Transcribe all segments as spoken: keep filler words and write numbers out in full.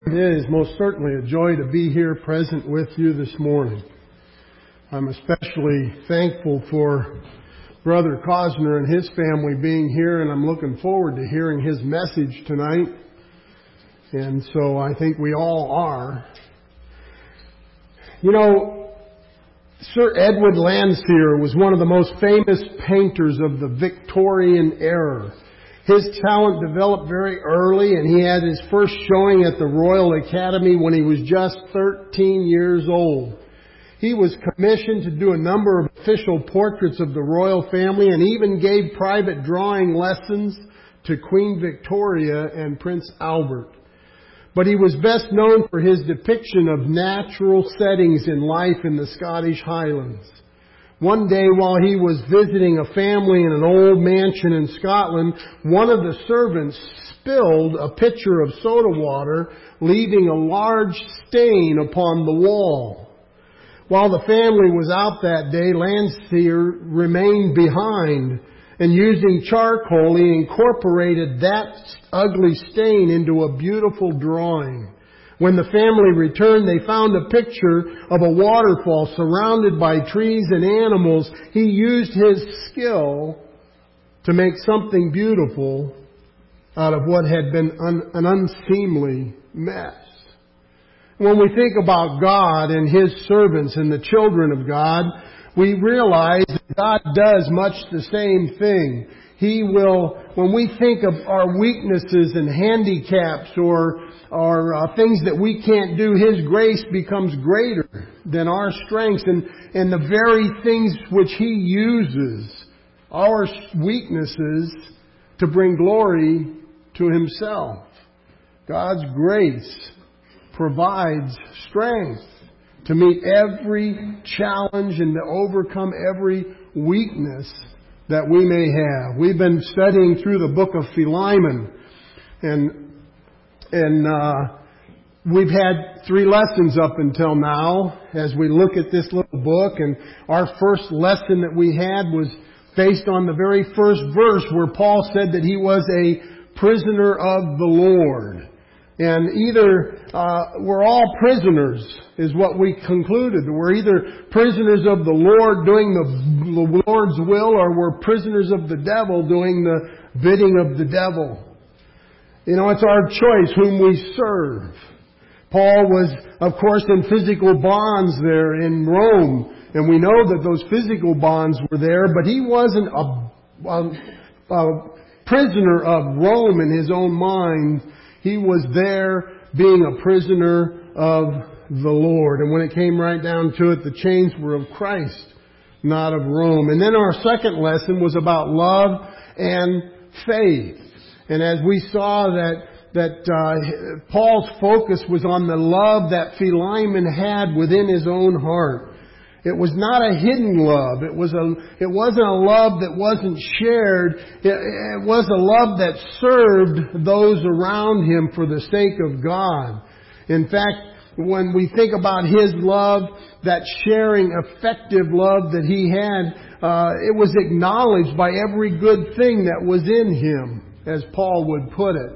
It is most certainly a joy to be here present with you this morning. I'm especially thankful for Brother Cosner and his family being here, and I'm looking forward to hearing his message tonight. And so I think we all are. You know, Sir Edward Landseer was one of the most famous painters of the Victorian era. His talent developed very early, and he had his first showing at the Royal Academy when he was just thirteen years old. He was commissioned to do a number of official portraits of the royal family and even gave private drawing lessons to Queen Victoria and Prince Albert. But he was best known for his depiction of natural settings in life in the Scottish Highlands. One day while he was visiting a family in an old mansion in Scotland, one of the servants spilled a pitcher of soda water, leaving a large stain upon the wall. While the family was out that day, Landseer remained behind, and using charcoal, he incorporated that ugly stain into a beautiful drawing. When the family returned, they found a picture of a waterfall surrounded by trees and animals. He used his skill to make something beautiful out of what had been un- an unseemly mess. When we think about God and His servants and the children of God, we realize that God does much the same thing. He will, when we think of our weaknesses and handicaps or, or uh, things that we can't do, His grace becomes greater than our strengths. And, and the very things which He uses, our weaknesses, to bring glory to Himself. God's grace provides strength to meet every challenge and to overcome every weakness that we may have. We've been studying through the book of Philemon, and and uh, we've had three lessons up until now as we look at this little book. And our first lesson that we had was based on the very first verse where Paul said that he was a prisoner of the Lord. And either uh, we're all prisoners, is what we concluded. We're either prisoners of the Lord doing the, the Lord's will, or we're prisoners of the devil doing the bidding of the devil. You know, it's our choice whom we serve. Paul was, of course, in physical bonds there in Rome, and we know that those physical bonds were there, but he wasn't a, a, a prisoner of Rome in his own mind. He was there being a prisoner of the Lord. And when it came right down to it, the chains were of Christ, not of Rome. And then our second lesson was about love and faith. And as we saw that that uh, Paul's focus was on the love that Philemon had within his own heart. It was not a hidden love. It was a, it wasn't a love that wasn't shared. It, it was a love that served those around him for the sake of God. In fact, when we think about his love, that sharing, effective love that he had, uh, it was acknowledged by every good thing that was in him, as Paul would put it.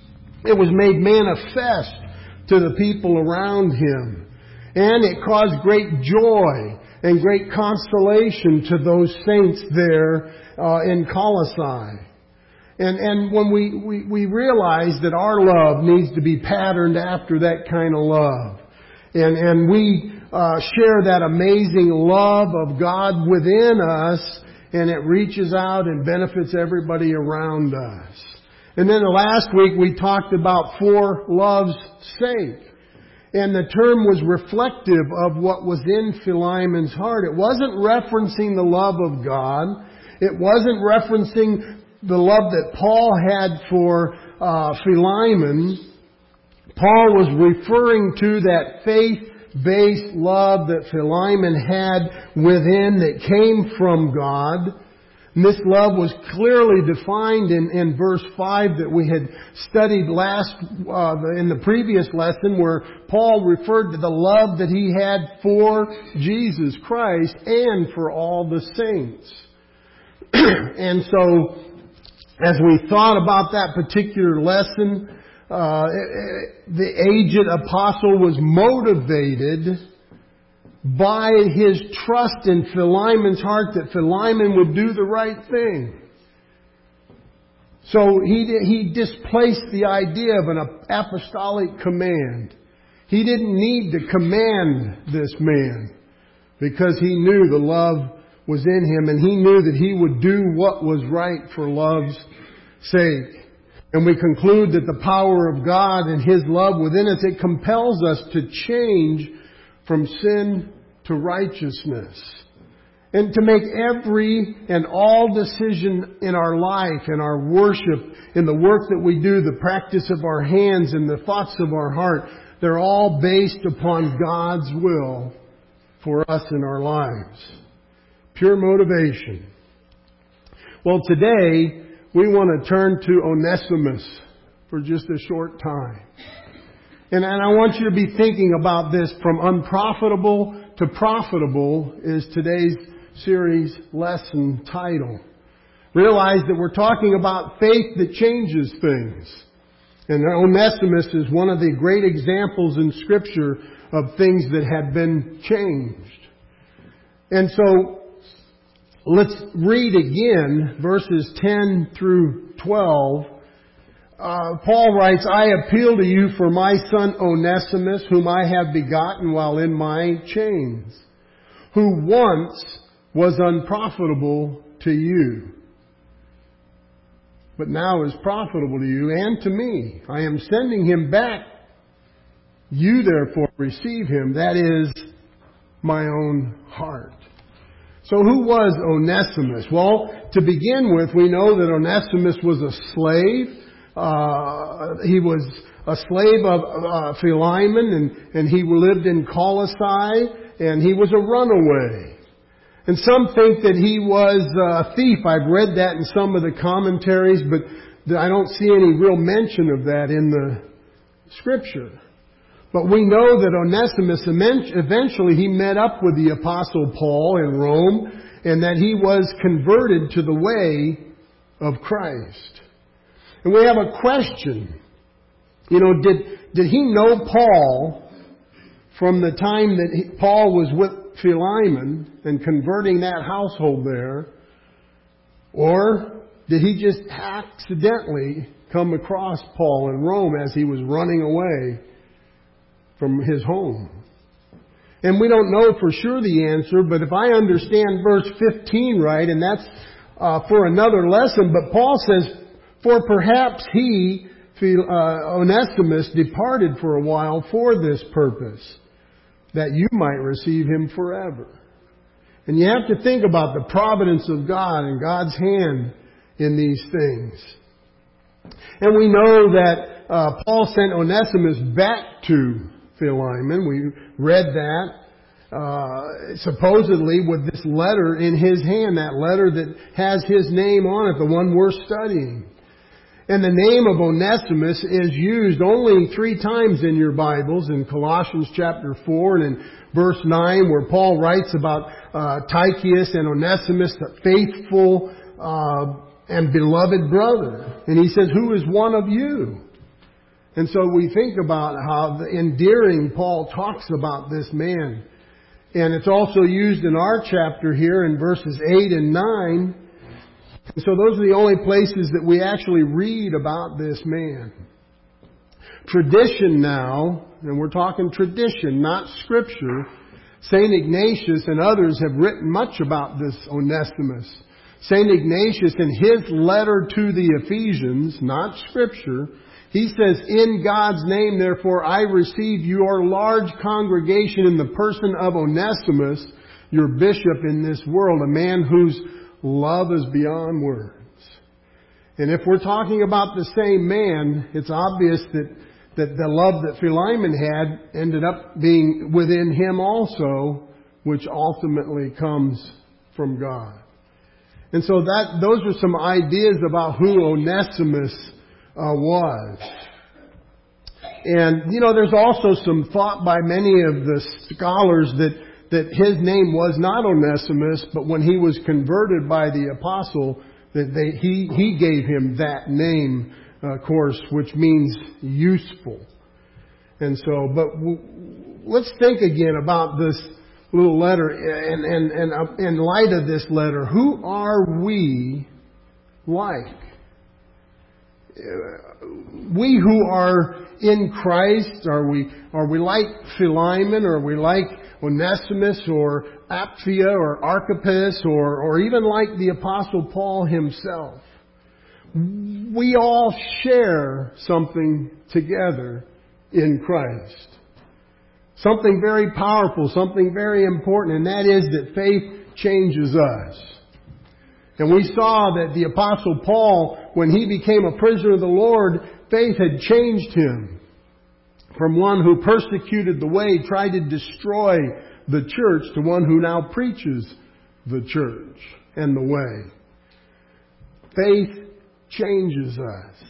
It was made manifest to the people around him. And it caused great joy and great consolation to those saints there uh, in Colossae. And and when we, we, we realize that our love needs to be patterned after that kind of love. And, and we uh, share that amazing love of God within us, and it reaches out and benefits everybody around us. And then last week we talked about for love's sake. And the term was reflective of what was in Philemon's heart. It wasn't referencing the love of God. It wasn't referencing the love that Paul had for uh, Philemon. Paul was referring to that faith-based love that Philemon had within that came from God. And this love was clearly defined in, in verse five that we had studied last, uh, in the previous lesson, where Paul referred to the love that he had for Jesus Christ and for all the saints. And so, as we thought about that particular lesson, uh, the aged apostle was motivated by his trust in Philemon's heart that Philemon would do the right thing. So he he displaced the idea of an apostolic command. He didn't need to command this man because he knew the love was in him and he knew that he would do what was right for love's sake. And we conclude that the power of God and His love within us, it compels us to change from sin to righteousness. And to make every and all decision in our life, in our worship, in the work that we do, the practice of our hands and the thoughts of our heart, they're all based upon God's will for us in our lives. Pure motivation. Well, today we want to turn to Onesimus for just a short time. And, and I want you to be thinking about this from unprofitable to profitable is today's series lesson title. Realize that we're talking about faith that changes things. And Onesimus is one of the great examples in Scripture of things that have been changed. And so, let's read again verses ten through twelve. Uh, Paul writes, I appeal to you for my son Onesimus, whom I have begotten while in my chains, who once was unprofitable to you, but now is profitable to you and to me. I am sending him back. You therefore receive him. That is my own heart. So who was Onesimus? Well, to begin with, we know that Onesimus was a slave. Uh, he was a slave of uh, Philemon, and, and he lived in Colossae, and he was a runaway. And some think that he was a thief. I've read that in some of the commentaries, but I don't see any real mention of that in the Scripture. But we know that Onesimus, eventually he met up with the Apostle Paul in Rome, and that he was converted to the way of Christ. And we have a question. You know, did, did he know Paul from the time that he, Paul was with Philemon and converting that household there? Or did he just accidentally come across Paul in Rome as he was running away from his home? And we don't know for sure the answer, but if I understand verse fifteen right, and that's uh, for another lesson, but Paul says, for perhaps he, uh, Onesimus, departed for a while for this purpose, that you might receive him forever. And you have to think about the providence of God and God's hand in these things. And we know that uh, Paul sent Onesimus back to Philemon. We read that, uh, supposedly with this letter in his hand, that letter that has his name on it, the one we're studying. And the name of Onesimus is used only three times in your Bibles, in Colossians chapter four and in verse nine, where Paul writes about uh, Tychicus and Onesimus, the faithful uh, and beloved brother. And he says, who is one of you? And so we think about how the endearing Paul talks about this man. And it's also used in our chapter here in verses eight and nine. And so those are the only places that we actually read about this man. Tradition now, and we're talking tradition, not Scripture. Saint Ignatius and others have written much about this Onesimus. Saint Ignatius, in his letter to the Ephesians, not Scripture, he says, in God's name, therefore, I receive your large congregation in the person of Onesimus, your bishop in this world, a man whose love is beyond words. And if we're talking about the same man, it's obvious that, that the love that Philemon had ended up being within him also, which ultimately comes from God. And so that those are some ideas about who Onesimus uh, was. And, you know, there's also some thought by many of the scholars that that his name was not Onesimus, but when he was converted by the apostle, that they, he, he gave him that name uh, course, which means useful. And so, but w- let's think again about this little letter, and, and, and uh, in light of this letter, who are we like? Uh, we who are in Christ, are we are we like Philemon, or are we like Onesimus, or Apphia, or Archippus, or, or even like the Apostle Paul himself? We all share something together in Christ. Something very powerful, something very important, and that is that faith changes us. And we saw that the Apostle Paul, when he became a prisoner of the Lord, faith had changed him from one who persecuted the way, tried to destroy the church, to one who now preaches the church and the way. Faith changes us.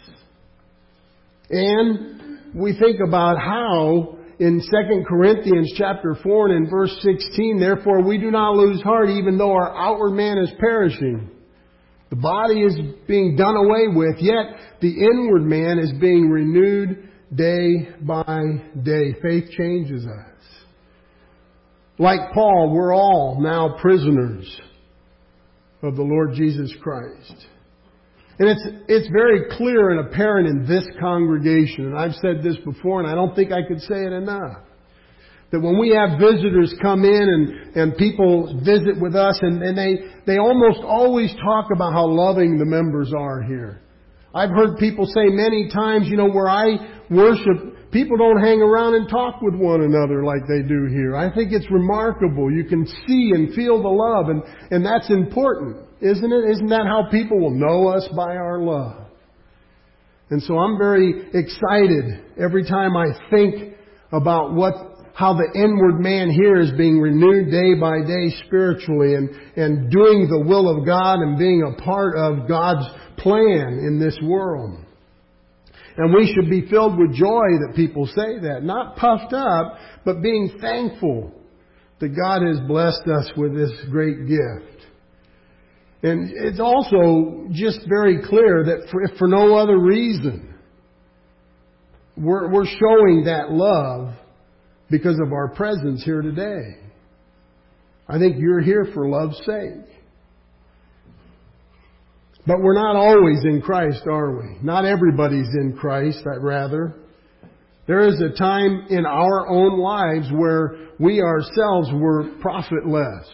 And we think about how in Second Corinthians chapter four and in verse sixteen, therefore we do not lose heart even though our outward man is perishing. The body is being done away with, yet the inward man is being renewed day by day. Faith changes us. Like Paul, we're all now prisoners of the Lord Jesus Christ. And it's it's very clear and apparent in this congregation, and I've said this before, and I don't think I could say it enough, that when we have visitors come in and, and people visit with us, and, and they, they almost always talk about how loving the members are here. I've heard people say many times, you know, where I worship, people don't hang around and talk with one another like they do here. I think it's remarkable. You can see and feel the love, and, and that's important, isn't it? Isn't that how people will know us, by our love? And so I'm very excited every time I think about what how the inward man here is being renewed day by day spiritually, and, and doing the will of God and being a part of God's plan in this world. And we should be filled with joy that people say that. Not puffed up, but being thankful that God has blessed us with this great gift. And it's also just very clear that for, if for no other reason, we're, we're showing that love because of our presence here today. I think you're here for love's sake. But we're not always in Christ, are we? Not everybody's in Christ, I'd rather. There is a time in our own lives where we ourselves were profitless.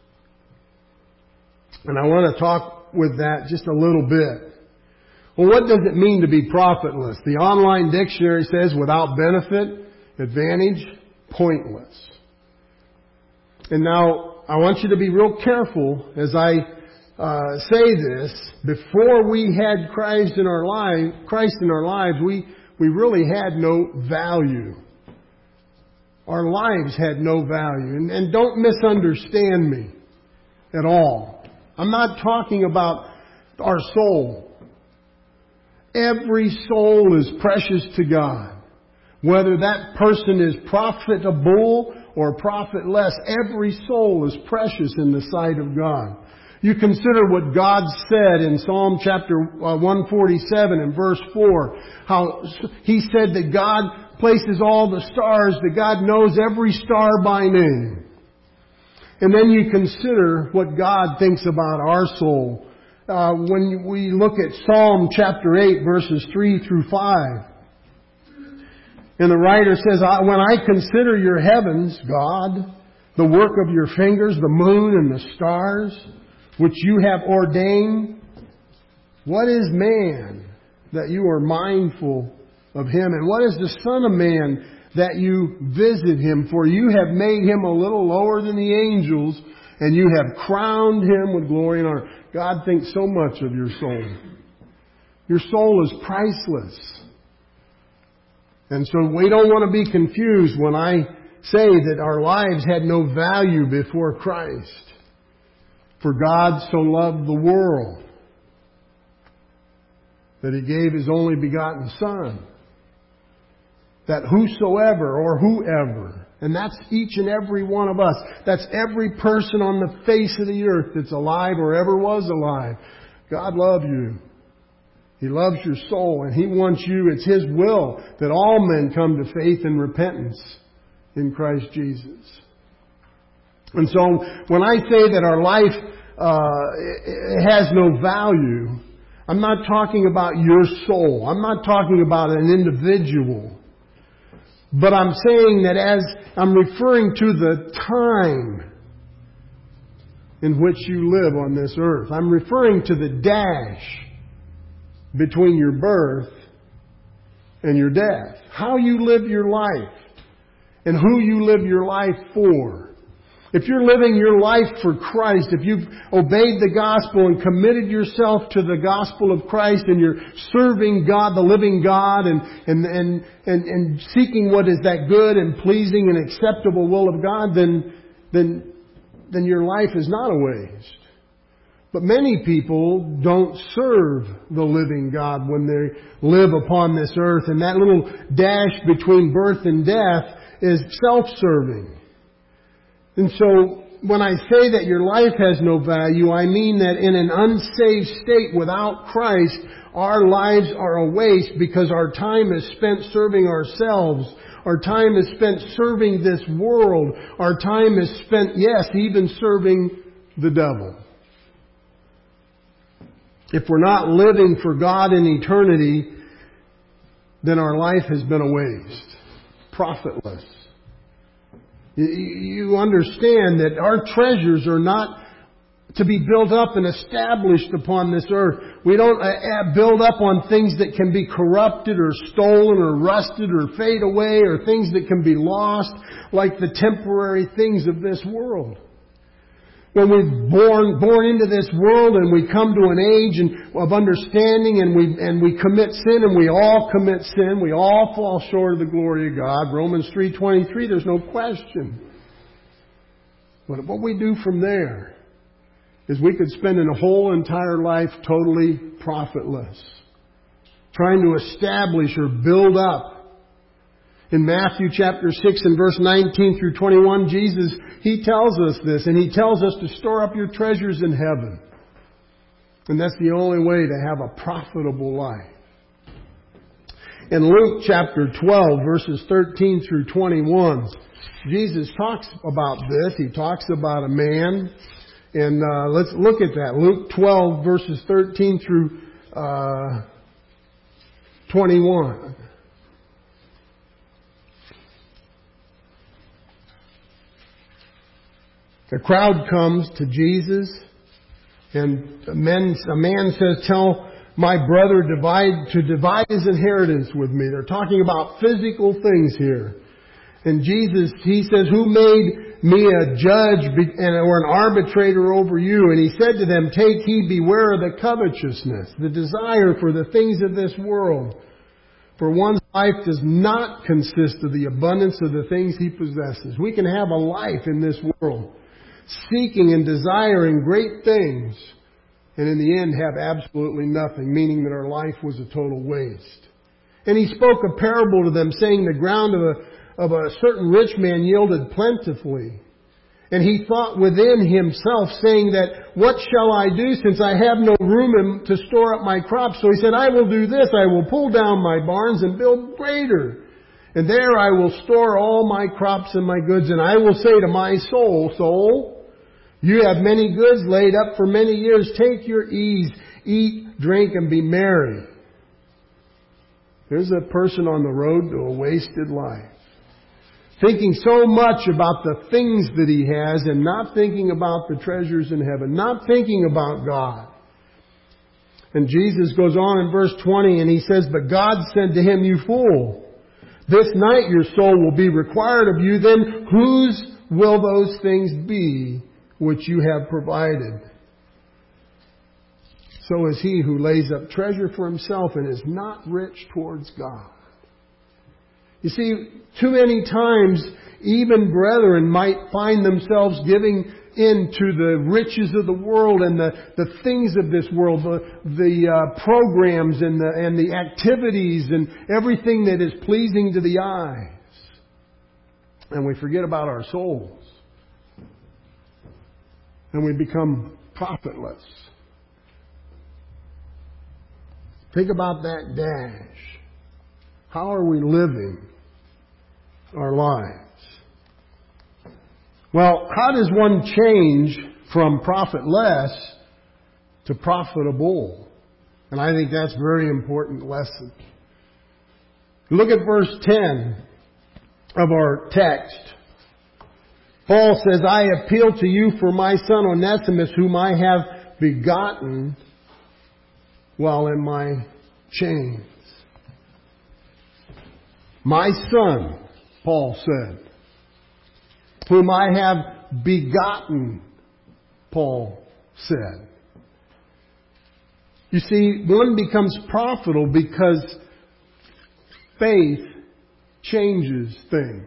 And I want to talk with that just a little bit. Well, what does it mean to be profitless? The online dictionary says without benefit, advantage, pointless. And now, I want you to be real careful as I uh, say this. Before we had Christ in our life, Christ in our lives, we, we really had no value. Our lives had no value. And, and don't misunderstand me at all. I'm not talking about our soul. Every soul is precious to God. Whether that person is profitable or profitless, every soul is precious in the sight of God. You consider what God said in Psalm chapter one forty-seven and verse four. How He said that God places all the stars, that God knows every star by name. And then you consider what God thinks about our soul. Uh, when we look at Psalm chapter eight verses three through five. And the writer says, when I consider your heavens, God, the work of your fingers, the moon and the stars, which you have ordained, what is man that you are mindful of him? And what is the Son of Man that you visit him? For you have made him a little lower than the angels, and you have crowned him with glory and honor. God thinks so much of your soul. Your soul is priceless. And so we don't want to be confused when I say that our lives had no value before Christ. For God so loved the world that He gave His only begotten Son, that whosoever or whoever, and that's each and every one of us, that's every person on the face of the earth that's alive or ever was alive. God loved you. He loves your soul, and He wants you, it's His will that all men come to faith and repentance in Christ Jesus. And so when I say that our life uh, it has no value, I'm not talking about your soul. I'm not talking about an individual. But I'm saying that as I'm referring to the time in which you live on this earth, I'm referring to the dash between your birth and your death. How you live your life and who you live your life for. If you're living your life for Christ, if you've obeyed the gospel and committed yourself to the gospel of Christ and you're serving God, the living God, and, and, and, and, and seeking what is that good and pleasing and acceptable will of God, then, then, then your life is not a waste. But many people don't serve the living God when they live upon this earth, and that little dash between birth and death is self-serving. And so, when I say that your life has no value, I mean that in an unsaved state without Christ, our lives are a waste because our time is spent serving ourselves. Our time is spent serving this world. Our time is spent, yes, even serving the devil. If we're not living for God in eternity, then our life has been a waste. Profitless. You understand that our treasures are not to be built up and established upon this earth. We don't build up on things that can be corrupted or stolen or rusted or fade away or things that can be lost like the temporary things of this world. When we're born, born into this world and we come to an age of understanding and we, and we commit sin, and we all commit sin, we all fall short of the glory of God. Romans three twenty-three, there's no question. But what we do from there is we could spend a whole entire life totally profitless, trying to establish or build up. In Matthew chapter six and verse nineteen through twenty-one, Jesus, He tells us this, and He tells us to store up your treasures in heaven. And that's the only way to have a profitable life. In Luke chapter twelve, verses thirteen through twenty-one, Jesus talks about this. He talks about a man. And uh, let's look at that. Luke twelve, verses thirteen through uh, twenty-one. The crowd comes to Jesus, and a man, a man says, "Tell my brother divide to divide his inheritance with me." They're talking about physical things here. And Jesus, He says, "Who made me a judge or an arbitrator over you?" And He said to them, "Take heed, beware of the covetousness, the desire for the things of this world. For one's life does not consist of the abundance of the things he possesses." We can have a life in this world, seeking and desiring great things, and in the end have absolutely nothing, meaning that our life was a total waste. And He spoke a parable to them, saying, "The ground of a, of a certain rich man yielded plentifully. And he thought within himself, saying that, what shall I do, since I have no room in, to store up my crops? So he said, I will do this, I will pull down my barns and build greater. And there I will store all my crops and my goods. And I will say to my soul, soul, you have many goods laid up for many years. Take your ease, eat, drink, and be merry." There's a person on the road to a wasted life, thinking so much about the things that he has and not thinking about the treasures in heaven, not thinking about God. And Jesus goes on in verse twenty and He says, "But God said to him, you fool, this night your soul will be required of you. Then whose will those things be which you have provided? So is he who lays up treasure for himself and is not rich towards God." You see, too many times, even brethren might find themselves giving in to the riches of the world and the, the things of this world, the, the uh, programs and the, and the activities and everything that is pleasing to the eyes. And we forget about our souls. And we become profitless. Think about that dash. How are we living our lives? Well, how does one change from profitless to profitable? And I think that's a very important lesson. Look at verse ten of our text. Paul says, I appeal to you for my son Onesimus, whom I have begotten while in my chains. My son, Paul said, whom I have begotten, Paul said. You see, one becomes profitable because faith changes things.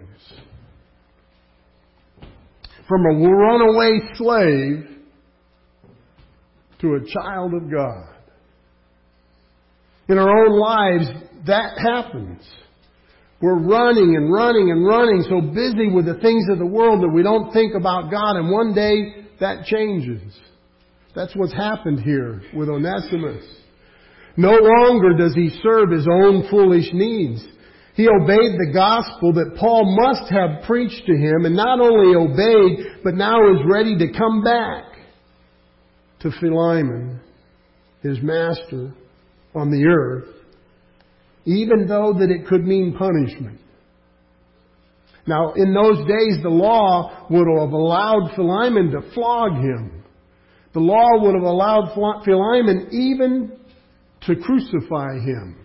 From a runaway slave to a child of God. In our own lives, that happens. We're running and running and running, so busy with the things of the world that we don't think about God, and one day that changes. That's what's happened here with Onesimus. No longer does he serve his own foolish needs. He obeyed the gospel that Paul must have preached to him, and not only obeyed, but now is ready to come back to Philemon, his master on the earth, even though that it could mean punishment. Now, in those days, the law would have allowed Philemon to flog him. The law would have allowed Philemon even to crucify him.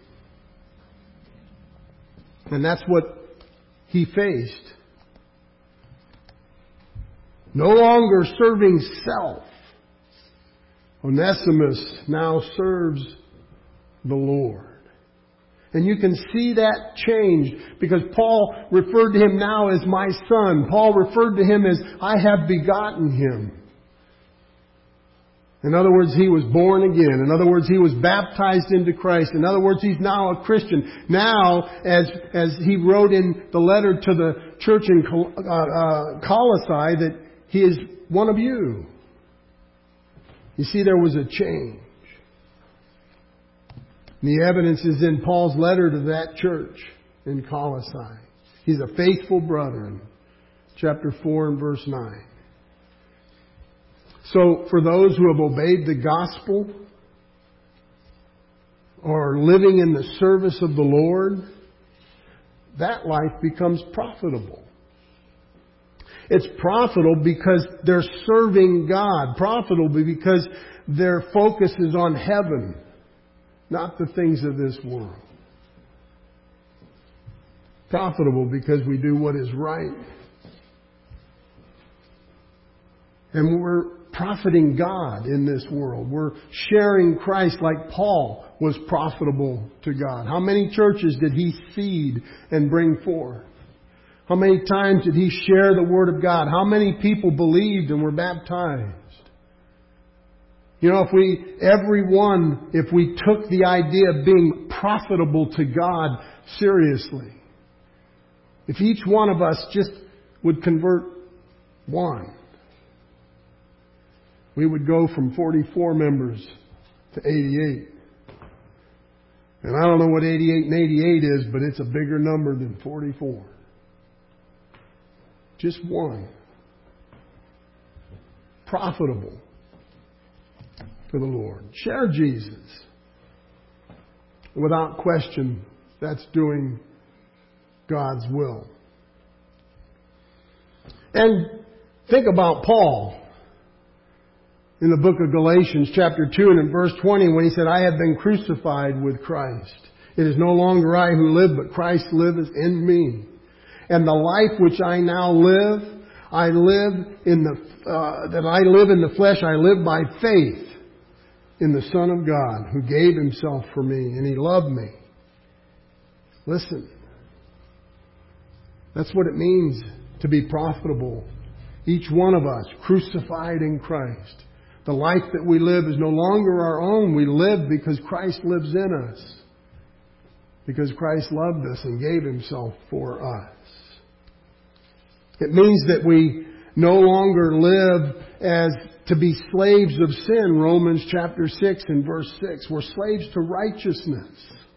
And that's what he faced. No longer serving self, Onesimus now serves the Lord. And you can see that change because Paul referred to him now as my son. Paul referred to him as I have begotten him. In other words, he was born again. In other words, he was baptized into Christ. In other words, he's now a Christian. Now, as as he wrote in the letter to the church in Col- uh, uh, Colossae, that he is one of you. You see, there was a change. The evidence is in Paul's letter to that church in Colossae. He's a faithful brother in chapter four and verse nine. So for those who have obeyed the gospel or are living in the service of the Lord, that life becomes profitable. It's profitable because they're serving God. Profitable because their focus is on heaven, not the things of this world. Profitable because we do what is right. And we're profiting God in this world. We're sharing Christ like Paul was profitable to God. How many churches did he seed and bring forth? How many times did he share the Word of God? How many people believed and were baptized? You know, if we, everyone, if we took the idea of being profitable to God seriously, if each one of us just would convert one, we would go from forty-four members to eighty-eight. And I don't know what eighty-eight and eighty-eight is, but it's a bigger number than forty-four. Just one. Profitable to the Lord. Share Jesus. Without question, that's doing God's will. And think about Paul in the book of Galatians chapter two and in verse twenty when he said, I have been crucified with Christ. It is no longer I who live, but Christ liveth in me. And the life which I now live, I live in the, uh, that I live in the flesh, I live by faith in the Son of God who gave himself for me and he loved me. Listen. That's what it means to be profitable. Each one of us crucified in Christ. The life that we live is no longer our own. We live because Christ lives in us. Because Christ loved us and gave himself for us. It means that we no longer live as to be slaves of sin. Romans chapter six and verse six. We're slaves to righteousness.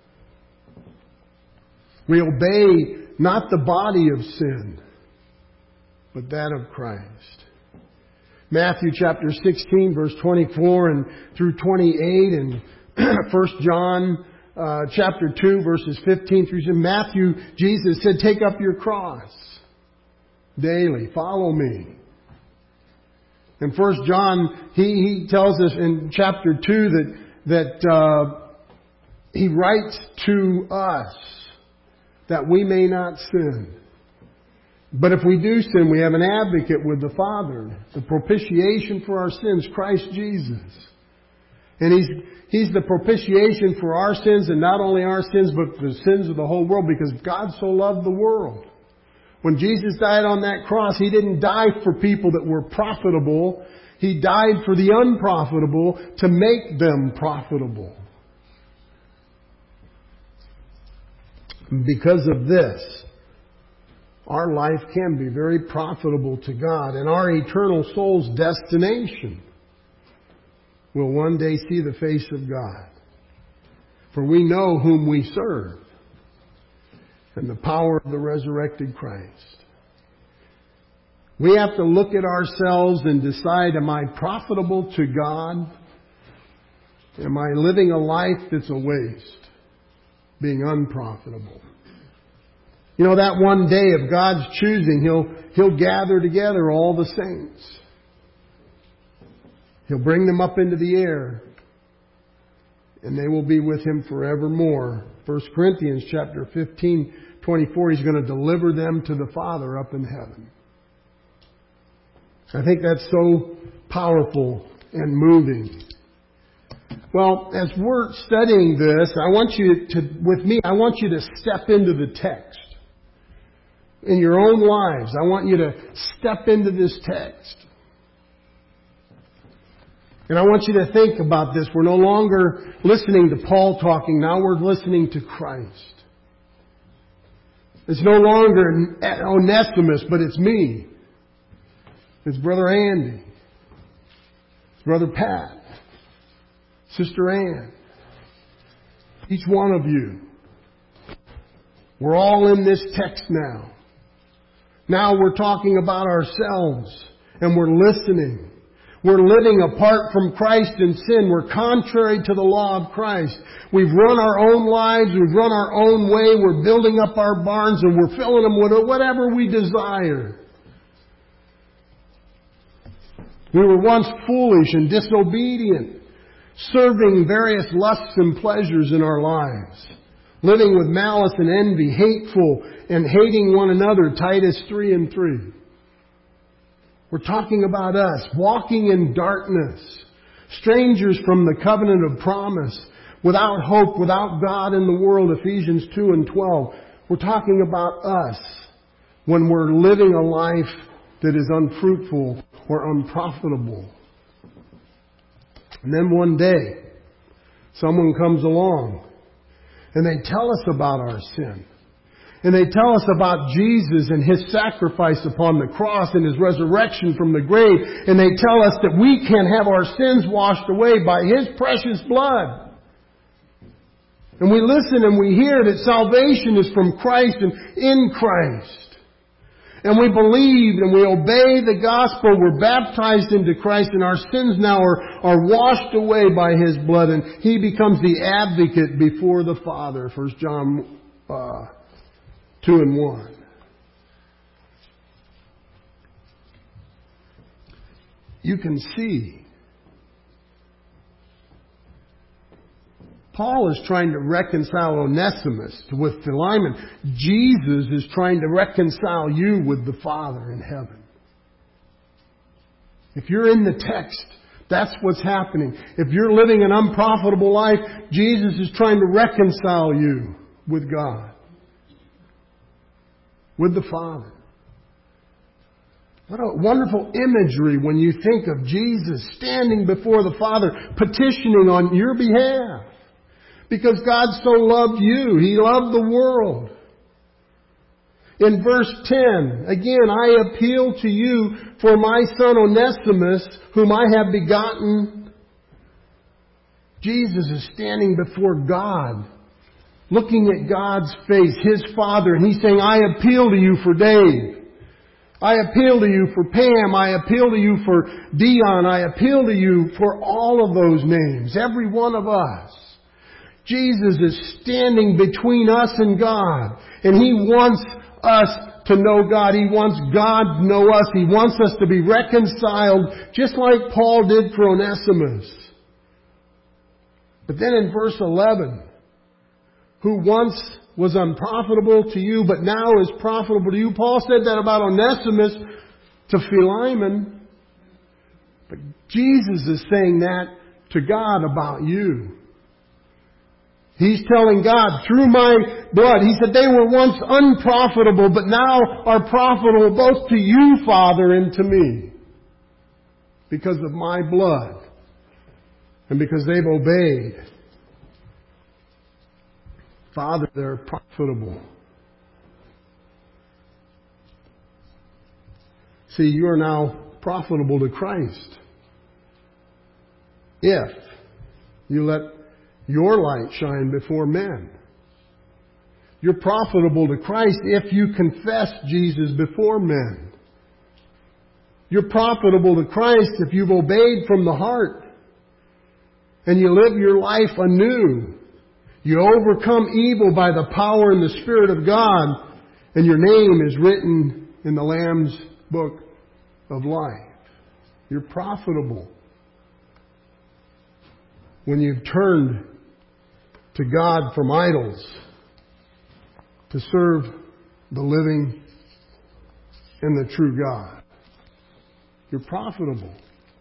We obey not the body of sin, but that of Christ. Matthew chapter sixteen, verse twenty-four and through twenty-eight, and First John uh, chapter two, verses fifteen through seventeen. Matthew, Jesus said, take up your cross daily. Follow me. In First John, he, he tells us in chapter two that, that uh, he writes to us that we may not sin. But if we do sin, we have an advocate with the Father, the propitiation for our sins, Christ Jesus. And He's, He's the propitiation for our sins, and not only our sins, but the sins of the whole world, because God so loved the world. When Jesus died on that cross, He didn't die for people that were profitable. He died for the unprofitable to make them profitable. Because of this, our life can be very profitable to God, and our eternal soul's destination will one day see the face of God. For we know whom we serve and the power of the resurrected Christ. We have to look at ourselves and decide, am I profitable to God? Am I living a life that's a waste, being unprofitable? You know, that one day of God's choosing, He'll, He'll gather together all the saints. He'll bring them up into the air, and they will be with Him forevermore. First Corinthians chapter fifteen, twenty-four, He's going to deliver them to the Father up in heaven. I think that's so powerful and moving. Well, as we're studying this, I want you to, with me, I want you to step into the text. In your own lives, I want you to step into this text. And I want you to think about this. We're no longer listening to Paul talking. Now we're listening to Christ. It's no longer Onesimus, but it's me. It's Brother Andy. It's Brother Pat. Sister Ann. Each one of you. We're all in this text now. Now we're talking about ourselves, and we're listening. We're living apart from Christ in sin. We're contrary to the law of Christ. We've run our own lives. We've run our own way. We're building up our barns, and we're filling them with whatever we desire. We were once foolish and disobedient, serving various lusts and pleasures in our lives, living with malice and envy, hateful and hating one another, Titus three and three. We're talking about us, walking in darkness, strangers from the covenant of promise, without hope, without God in the world, Ephesians two and twelve. We're talking about us when we're living a life that is unfruitful or unprofitable. And then one day, someone comes along and they tell us about our sin. And they tell us about Jesus and His sacrifice upon the cross and His resurrection from the grave. And they tell us that we can have our sins washed away by His precious blood. And we listen and we hear that salvation is from Christ and in Christ. And we believe and we obey the gospel. We're baptized into Christ, and our sins now are, are washed away by His blood. And He becomes the advocate before the Father. First John uh, two and one. You can see Paul is trying to reconcile Onesimus with Philemon. Jesus is trying to reconcile you with the Father in heaven. If you're in the text, that's what's happening. If you're living an unprofitable life, Jesus is trying to reconcile you with God, with the Father. What a wonderful imagery when you think of Jesus standing before the Father, petitioning on your behalf. Because God so loved you. He loved the world. In verse ten, again, I appeal to you for my son Onesimus, whom I have begotten. Jesus is standing before God, looking at God's face, His Father, and He's saying, I appeal to you for Dave. I appeal to you for Pam. I appeal to you for Dion. I appeal to you for all of those names, every one of us. Jesus is standing between us and God, and He wants us to know God. He wants God to know us. He wants us to be reconciled, just like Paul did for Onesimus. But then in verse eleven, who once was unprofitable to you, but now is profitable to you. Paul said that about Onesimus to Philemon. But Jesus is saying that to God about you. He's telling God, through my blood, He said they were once unprofitable, but now are profitable both to you, Father, and to me. Because of my blood. And because they've obeyed. Father, they're profitable. See, you are now profitable to Christ. If you let your light shine before men. You're profitable to Christ if you confess Jesus before men. You're profitable to Christ if you've obeyed from the heart. And you live your life anew. You overcome evil by the power and the Spirit of God. And your name is written in the Lamb's book of life. You're profitable when you've turned to God from idols to serve the living and the true God. You're profitable.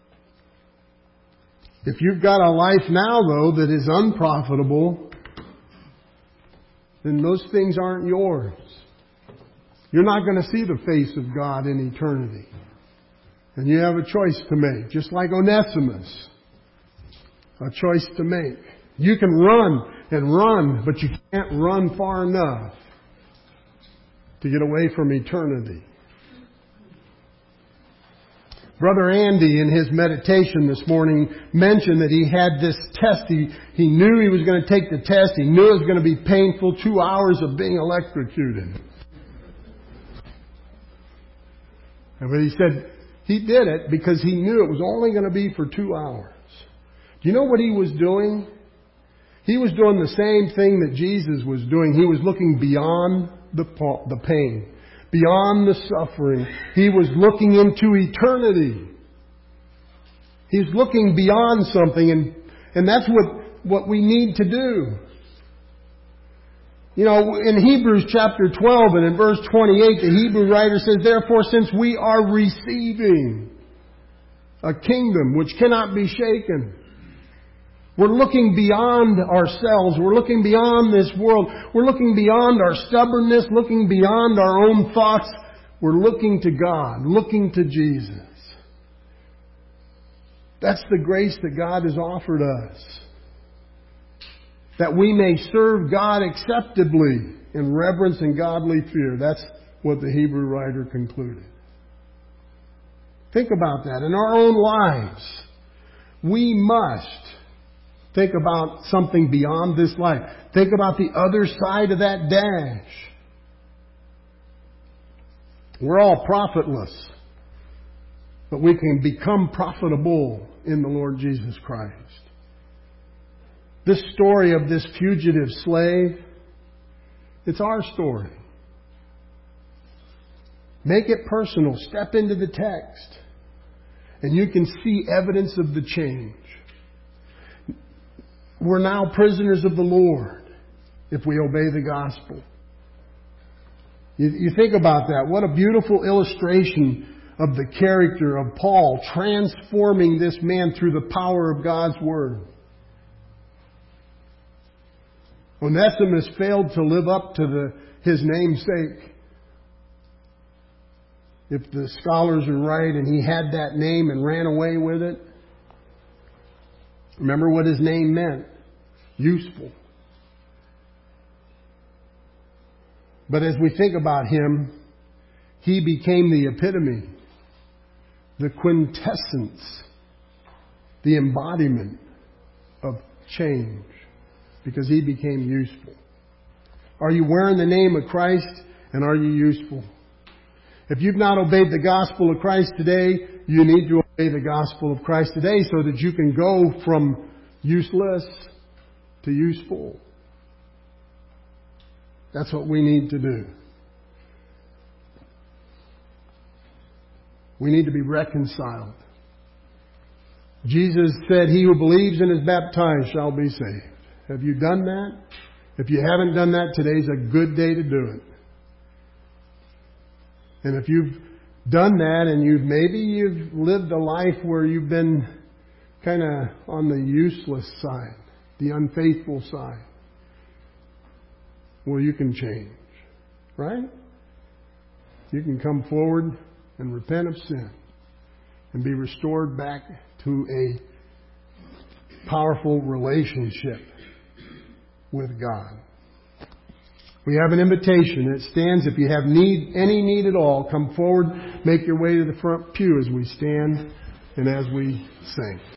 If you've got a life now, though, that is unprofitable, then those things aren't yours. You're not going to see the face of God in eternity. And you have a choice to make, just like Onesimus. A choice to make. You can run and run, but you can't run far enough to get away from eternity. Brother Andy, in his meditation this morning, mentioned that he had this test. He, he knew he was going to take the test. He knew it was going to be painful. Two hours of being electrocuted. But he said he did it because he knew it was only going to be for two hours. Do you know what he was doing? He was doing the same thing that Jesus was doing. He was looking beyond the, the pain, beyond the suffering. He was looking into eternity. He's looking beyond something, and, and that's what, what we need to do. You know, in Hebrews chapter twelve and in verse twenty-eight, the Hebrew writer says, therefore, since we are receiving a kingdom which cannot be shaken, we're looking beyond ourselves. We're looking beyond this world. We're looking beyond our stubbornness, looking beyond our own thoughts. We're looking to God, looking to Jesus. That's the grace that God has offered us. That we may serve God acceptably in reverence and godly fear. That's what the Hebrew writer concluded. Think about that. In our own lives, we must think about something beyond this life. Think about the other side of that dash. We're all profitless, but we can become profitable in the Lord Jesus Christ. This story of this fugitive slave, it's our story. Make it personal. Step into the text, and you can see evidence of the change. We're now prisoners of the Lord if we obey the gospel. You, you think about that. What a beautiful illustration of the character of Paul, transforming this man through the power of God's Word. Onesimus failed to live up to the, his namesake. If the scholars are right and he had that name and ran away with it. Remember what his name meant. Useful. But as we think about Him, He became the epitome, the quintessence, the embodiment of change, because He became useful. Are you wearing the name of Christ, and are you useful? If you've not obeyed the gospel of Christ today, you need to obey the gospel of Christ today so that you can go from useless to useful. That's what we need to do. We need to be reconciled. Jesus said, "He who believes and is baptized shall be saved." Have you done that? If you haven't done that, today's a good day to do it. And if you've done that and you've maybe you've lived a life where you've been kind of on the useless side, the unfaithful side, well, you can change, right? You can come forward and repent of sin and be restored back to a powerful relationship with God. We have an invitation. It stands. If you have need, any need at all, come forward, make your way to the front pew as we stand and as we sing.